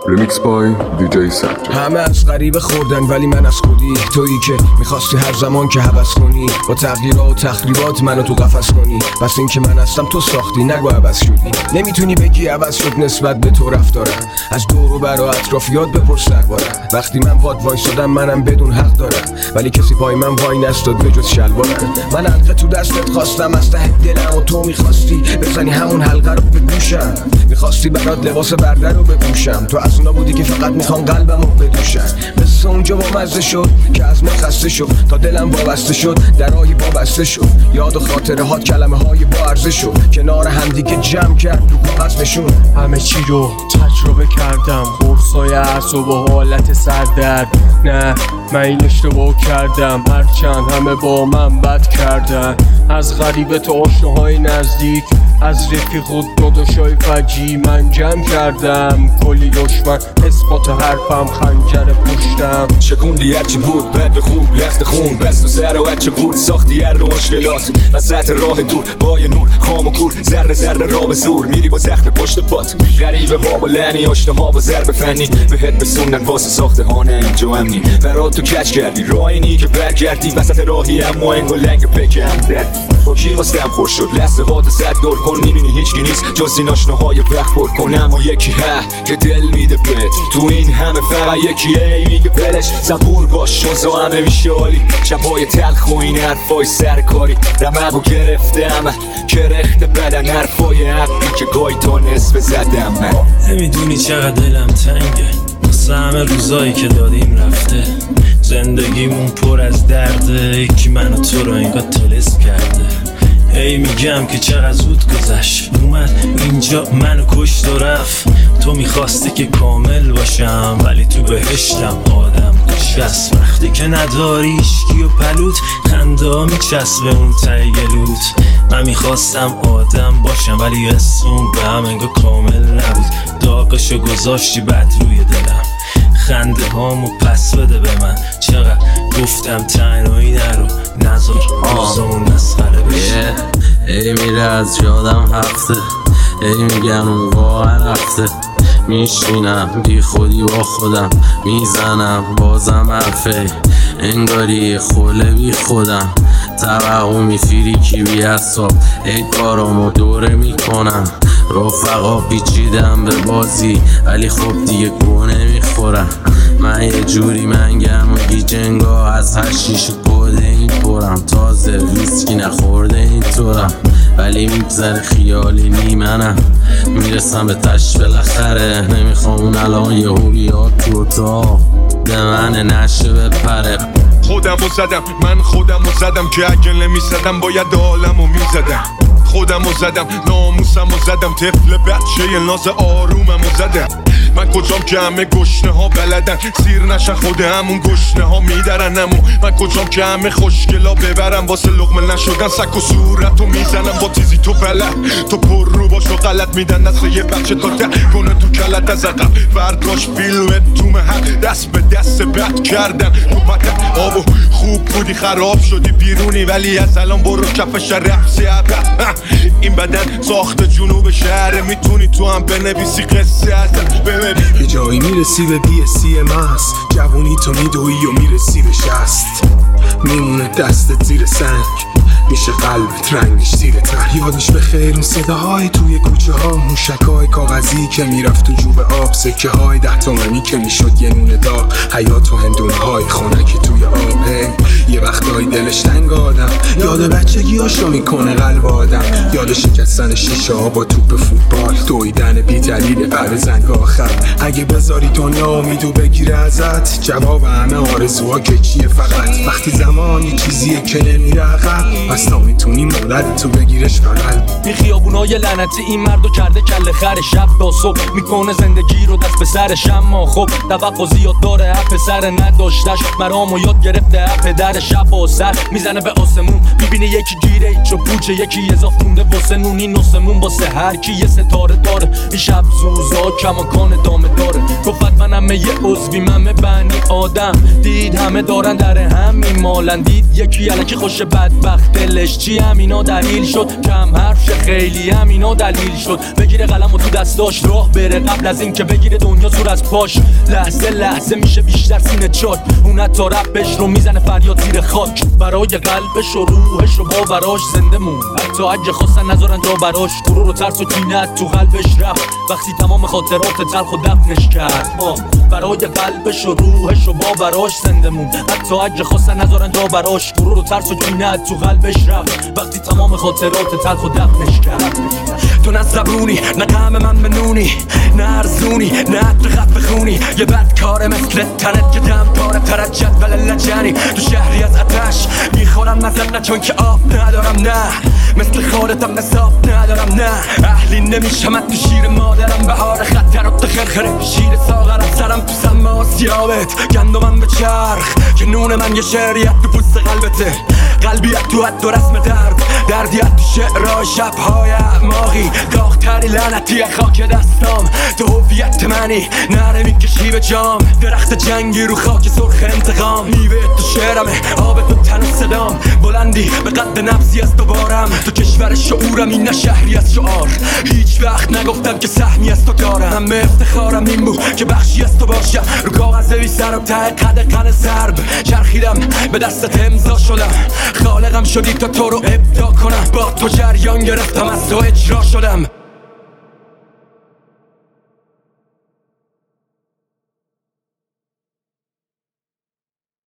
Remix by DJ Sajjad. همه از غریبه خوردن ولی من از خودی، تویی که میخواستی هر زمان که هوس کنی با تغییرات و تخریبات منو تو قفس کنی. بس این که من هستم تو ساختی، نگو عوض شدی. نمیتونی بگی عوض شد نسبت به تو رفتارم. از دور و بر و اطرافیات بپرس دربارم. وقتی من پاد وایسادم منم بدون حق دارم، ولی کسی پای من وای نستاد به جز شلوارم. من حلقه تو دستت خواستم از ته دلم و تو میخواستی بزنی همون حلقه رو به گوشم. میخواستی برات لباس برده رو بپوشم، تو از اونا بودی که فقط میخوام قلبمو بدوشم. مثل اونجا با مزه شد که از من خسته شد تا دلم وابسته شد، درای وابسته شد. یاد و خاطره هات کلمه های با ارزش شد، کنار همدیگه جمع کرد رو کاغذ نشون. همه چی رو تجربه کردم، قرصای اعصاب و حالت سردرد. نه من این اشتباه کردم، هرچند همه با من بد کردن. از غریبه تا آشناهای نزدیک، از رفیق و داداشای فجی من جمع کردم. کلی دشمن اثبات حرفم خنجر پشتم. شکوندی هرچی بود بد خوب لخت خون، بست و سر و بچه بود ساختی هر رو مشکلات. وسط راه دور با یه نور خام و کور، ذره ذره را به زور میری با زخم پشت پات. غریبه ها با لعنی آشناها با ضرب فنی، بهت بسوندن واسه ساخته ها نه اینجا امنی. برات تو کچ کردی راینی که برگردی، وسط راهی اما انگو لنگ پکم با کی واسم خوش شد. لحظه هات صد دور کن، میبینی هیچکی نیست جز این آشناهای وقت پر کن. اما یکی که دل میده بهت، تو این همه فقط یکیه میگه بلش. صبور باش شوزا همه میشه عالی، شبای تلخ و این حرفای سرکاری. رمقو گرفتم کرخت بدن حرفای حقی که گای تا نصف زدم. من نمیدونی چقدر دلم تنگه واسه همه روزایی که دادیم رفته. زندگیمون پر از درده، یکی منو تو رو انگار تلس کرده. هی میگم که چقدر زود گذشت، اومد اینجا منو کشت و رفت. تو میخواستی که کامل باشم ولی تو بهشتم آدم نشست. وقتی که نداری اشکی و پلوت، خنده ها میچسبه اون ته گلوت. من میخواستم آدم باشم ولی اسم به هم انگار کامل نبود. داغشو گذاشتی بد روی دلم، خنده هامو پس بده به من. چقدر گفتم تنهایی نرو، نذار روزامون مسخره بشه. ای میره از یادم هفته، ای میگن اون واقعا رفته. میشینم بی خودی با خودم، میزنم بازم حرفه. انگاری خوله بی خودم، توقع میفیری کی بی حساب. ای کارامو دوره میکنم، رفقا پیچیدم به بازی ولی خب دیگه گوه نمیخورم. من یه جوری منگم و گیجنگاه از هشیش کده این پرم. تازه ویسکی نخورده این طورم ولی میگذره خیالی نیمنم. میرسم به تش بالاخره، نمیخوام اون الان یه بیاد تو اتاق به من نشه بپره. خودمو زدم من خودمو زدم که اگه نمیزدم باید عالمو میزدم. خودمو زدم ناموسمو زدم، طفل بچه ناز آروممو زدم. من کجام که همه گشنه ها بلدن سیر نشن خود همون گشنه ها میدرنمو. من کجام که همه خوشگلا ببرم واسه لقمه نشدن سک و صورتو میزنم با تیزی تو بلد. تو پر رو باش و غلط میدن دست یه بچه تا ده کنه تو کلت از عقب. برداشت فیلمت تو محل دست به دست بد کردن تو بدن. آبو خوب بودی خراب شدی بیرونی ولی از الان برو کف شرفسی عبد. این بدن ساخت جنوب شهر، میتونی تو هم بنویسی قصه ازن. یه جایی میرسی به BSC محض، جوونی تو میدوی و میرسی به شست. میمونه دستت زیر سنگ، میشه قلبت رنگش زیر ته. یادش به خیر اون صداهای توی کوچه ها، موشکای کاغذی که میرفت تو جوب آب، سکه های 10 تومانی که میشد یه نون داغ. حیات و هندونه های خنک توی آب. یه وقتایی دلش تنگ آدم، یاد بچگی هاشو میکنه قلب آدم. یاد شکستن شیشه ها با توپ فوتبال، دویدن بی دلیل بعد زنگ آخر. اگه بذاری دنیا امیدو بگیره ازت، جواب همه آرزوها که چیه فقط. وقتی زمانی چیزیه که نمیره عقب، پس تا میتونی مولد تو بگیرش بغل. این خیابونای لعنتی این مردو کرده کله خر، شب تا صبح میکنه زندگی رو دست به سرش. اما خب توقع زیاد داره، پسر نداشتش مرامو یاد گرفته. پدر شب و سر میزنه به آسمون، میبینه یکی گیره چو پوچه، یکی اضاف مونده واسه نون. این نسمون واسه هر کی یه ستاره داره. این شب زوزا کماکان دامه داره. گفت منم یه عضوی من بنی آدم، دید همه دارن در هم میمالن. دید یکی الکی خوش بدبخته دلش چی همینا دلیل شد، کم حرف خیلی همینا دلیل شد. بگیره قلم و تو دستاش راه بره قبل از این که بگیره دنیا سور از پاش. لحظه لحظه میشه بیشتر سینه چاک، اون تا رپش رو میزنه فریاد زیر خاک. برای قلبش و روحش رو باوراش زنده مون، حتی اگه خواستن نذارن جا براش. غرور و ترس و کینت تو قلبش رفت وقتی تمام خاطرات تلخ و دفنش کرد. برای قلبش و روحش و باوراش زنده مون، حتی اگه خواستن نذارن جا براش. غرور و ترس و کینت تو قلبش رفت وقتی تمام خاطرات تلخ و دفنش کرد. تو نه زبونی نه قهم من منونی، نه ارزونی نه عطر خط بخونی. یه بدکاره مثل تنت که دم پاره ترد جدول لجنی. تو شهری از آتش میخورم نزد، نه چون که آب ندارم، نه مثل خالتم نصاب ندارم، نه اهلی نمیشم تو شیر مادرم. بهار خطر و خرخره شیر ساغرم، سرم تو سم آسیابت گندمم به چرخ که نون من یه شعریت تو پوست قلبته. قلبیت تو حد و رسم دردیت تو شعرهای شبهای اعماقی. داغتری لعنتی خاک دستام تو هویت منی، نره میکشی به جام. درخت جنگی رو خاک سرخ انتقام، میوه تو شعرمه آب تو تن و صدام. بلندی به قد نبضی از دوبارم، تو کشور شعورم این نه شهری از شعار. هیچ وقت نگفتم که سهمی از تو دارم، همه افتخارم این بود که بخشی از تو باشم. رو کاغذ بی سر و ته قد قن ضرب چرخیدم، به دستت امضا شدم. خالقم شدی تا تو رو ابداع کنم، با تو جریان گرفتم از تو اجرا شدم.